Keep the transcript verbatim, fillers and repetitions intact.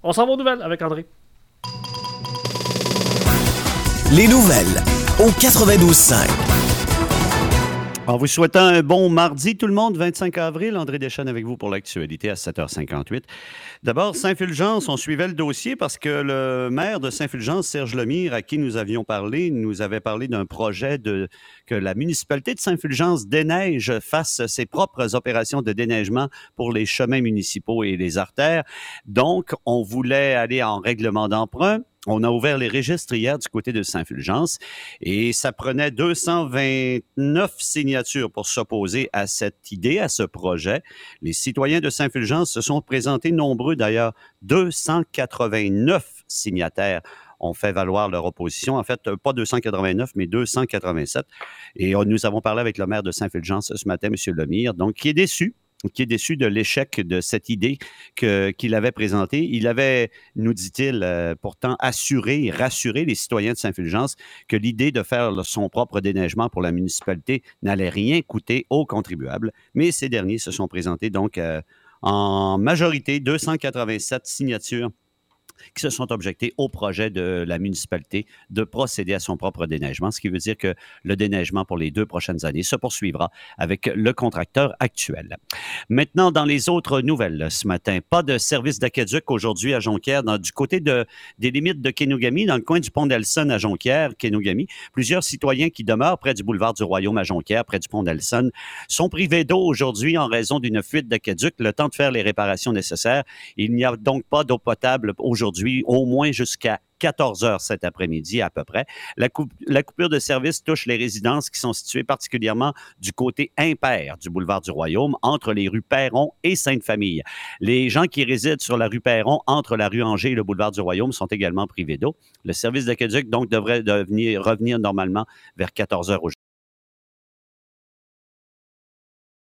On s'en va aux nouvelles avec André. Les nouvelles au quatre-vingt-douze cinq. En vous souhaitant un bon mardi, tout le monde, vingt-cinq avril, André Deschênes avec vous pour l'actualité à sept heures cinquante-huit. D'abord, Saint-Fulgence, on suivait le dossier parce que le maire de Saint-Fulgence, Serge Lemire, à qui nous avions parlé, nous avait parlé d'un projet de que la municipalité de Saint-Fulgence déneige, fasse ses propres opérations de déneigement pour les chemins municipaux et les artères. Donc, on voulait aller en règlement d'emprunt. On a ouvert les registres hier du côté de Saint-Fulgence et ça prenait deux cent vingt-neuf signatures pour s'opposer à cette idée, à ce projet. Les citoyens de Saint-Fulgence se sont présentés nombreux d'ailleurs, deux cent quatre-vingt-neuf signataires ont fait valoir leur opposition. En fait, pas deux cent quatre-vingt-neuf, mais deux cent quatre-vingt-sept. Et nous avons parlé avec le maire de Saint-Fulgence ce matin, M. Lemire, donc qui est déçu. qui est déçu de l'échec de cette idée que, qu'il avait présentée. Il avait, nous dit-il, euh, pourtant assuré et rassuré les citoyens de Saint-Fulgence que l'idée de faire son propre déneigement pour la municipalité n'allait rien coûter aux contribuables. Mais ces derniers se sont présentés donc euh, en majorité, deux cent quatre-vingt-sept signatures qui se sont objectés au projet de la municipalité de procéder à son propre déneigement, ce qui veut dire que le déneigement pour les deux prochaines années se poursuivra avec le contracteur actuel. Maintenant, dans les autres nouvelles ce matin, pas de service d'aqueduc aujourd'hui à Jonquière, dans, du côté de, des limites de Kenogami, dans le coin du pont Nelson à Jonquière, Kenogami. Plusieurs citoyens qui demeurent près du boulevard du Royaume à Jonquière, près du pont Nelson, sont privés d'eau aujourd'hui en raison d'une fuite d'aqueduc, le temps de faire les réparations nécessaires. Il n'y a donc pas d'eau potable aujourd'hui, au moins jusqu'à quatorze heures cet après-midi à peu près. La, coup, la coupure de service touche les résidences qui sont situées particulièrement du côté impair du boulevard du Royaume, entre les rues Perron et Sainte-Famille. Les gens qui résident sur la rue Perron, entre la rue Angers et le boulevard du Royaume, sont également privés d'eau. Le service d'aqueduc, donc, devrait devenir, revenir normalement vers quatorze heures aujourd'hui.